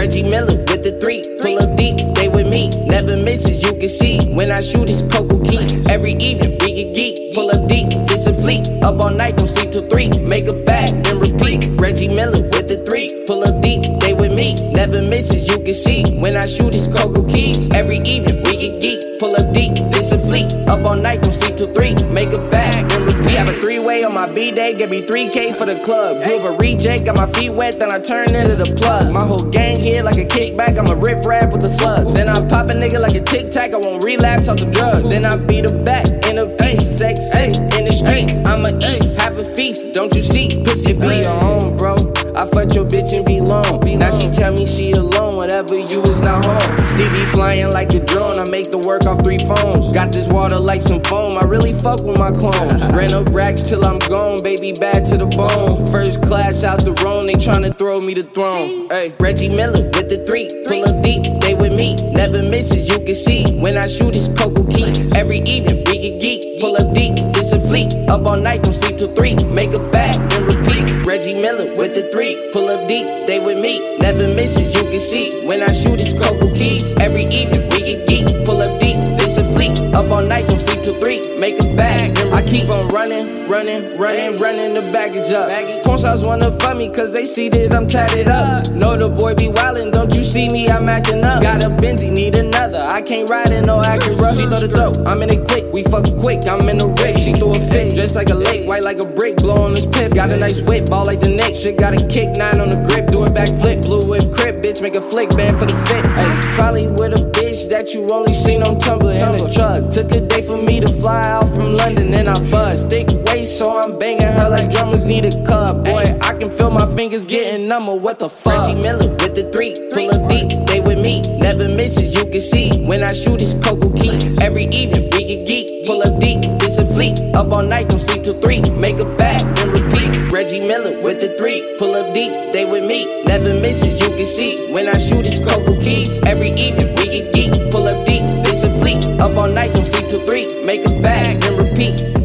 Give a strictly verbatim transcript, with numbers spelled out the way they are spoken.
Reggie Miller with the three, pull up deep, they with me, never misses, you can see. When I shoot, it's Coco Key. Every evening, we get geek, pull up deep, it's a fleet. Up all night, don't sleep till three, make a bag, then repeat. Reggie Miller with the three, pull up deep, they with me, never misses, you can see. When I shoot, it's Coco Keys. Every evening, we get geek, pull up deep, it's a fleet. Up all night, don't sleep till three, make a bag, then repeat. Have a three-way on my B-day, give me three K for the club. Groove a reject, got my feet wet, then I turn into the plug. My whole gang here like a kickback, I'm a riff-raff with the slugs. Then I pop a nigga like a tic-tac, I won't relapse off the drugs. Then I beat her back in a piece, sex sick in the streets. I'ma eat, have a feast, don't you see? Pussy please, your home, bro. I fucked your bitch and be long. Now she tell me she alone, whatever you is not home. Stevie flying like a drone, I make the work off three phones. Got this water like some foam, I really fuck with my clones. Ran up racks till I'm gone, baby bad to the bone. First class out the road, they tryna throw me the throne. Hey, Reggie Miller with the three, pull up deep, they with me, never misses, you can see. When I shoot, it's Coco Key. Every evening, we get geek, pull up deep, it's a fleet. Up all night, don't sleep till three, make a bag, then repeat. Reggie Miller with the three, pull up deep, they with me, never misses, you can see. When I shoot, it's Coco Keys. Every evening, we get geek, pull up deep, it's a fleet. Up all night, don't sleep till three, make a bag. I keep on running, running, running, running the baggage up. Porn stars wanna fuck me cause they see that I'm tatted up. Know the boy be wildin', don't you see me, I'm acting up. Got a Benzie, need another, I can't ride in no Acura. She throw the dope, I'm in it quick, we fuck quick, I'm in the rig. She threw a fit, dressed like a lake, white like a brick, blow on this piff. Got a nice whip, ball like the Knicks, shit got a kick, nine on the grip, do a backflip, blue whip crib, bitch, make a flick, band for the fit. Ay, probably with a bitch that you only seen on Tumblr in a truck. Took a day for me to fly out from London, and I buzz. Thick waist, so I'm banging her like drummers need a cup. Boy, I can feel my fingers getting number, what the fuck? Reggie Miller with the three, pull up deep, they with me, never misses, you can see. When I shoot, it's Coco Key. Every evening, we get geek, pull up deep, it's a fleet. Up all night, don't sleep till three, make a bag, then repeat. Reggie Miller with the three, pull up deep, they with me, never misses, you can see. When I shoot, it's Coco Keys. Every evening, we get geek, pull up deep, it's a fleet. Up all night, don't sleep till three, make a bag, then repeat.